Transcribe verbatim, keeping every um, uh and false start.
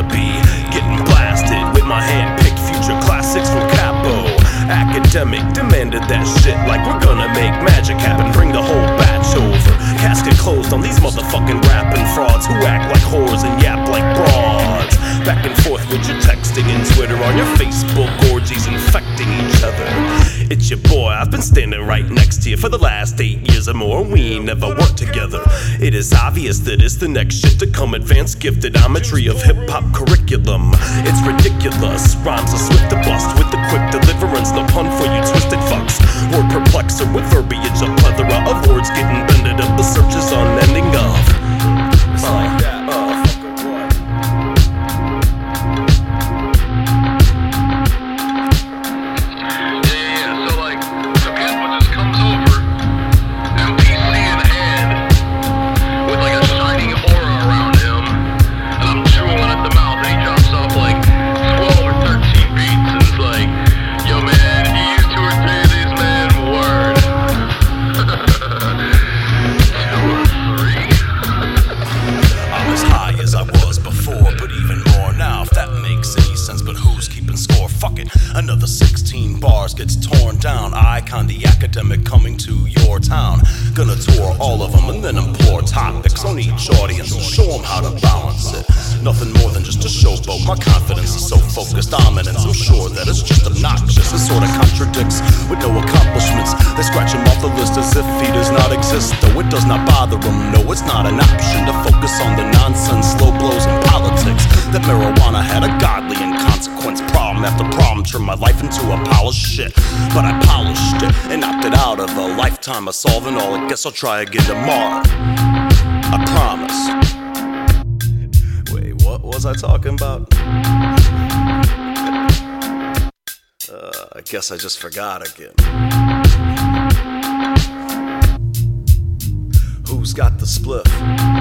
be getting blasted with my hand-picked future classics from Capo. Academic demanded that shit like we're gonna make magic happen, bring the whole batch over. Casket closed on these motherfucking rapping frauds who act like whores and yap like broads. Back and forth with your texting and Twitter on your Facebook orgies infecting each other. It's your boy, I've been standing right next to you for the last eight years or more. We ain't never worked together. It is obvious that it's the next shit to come. Advanced gifted geometry of hip-hop curriculum. It's ridiculous, rhymes are swift to bust with the quick deliverance. No pun for you twisted fucks. Word perplexer with verbiage, a plethora of words getting bended up. The search is unending of. It's like that. Another sixteen bars gets torn down. Icon the academic coming to your town. Gonna tour all of them and then implore topics on each audience and show them how to balance it. Nothing more than just a showboat. My confidence is so focused, dominance. I'm sure that it's just obnoxious. It sort of contradicts with no accomplishments. They scratch him off the list as if he does not exist. Though it does not bother him, no, it's not an option to focus on the nonsense, slow blows, and politics. That marijuana had a godly inconsequence. Problem after problem turned my life into a pile of shit. But I polished it and opted out of a lifetime of solving all. I guess I'll try again tomorrow. I promise. Wait, what was I talking about? Uh, I guess I just forgot again. Who's got the spliff?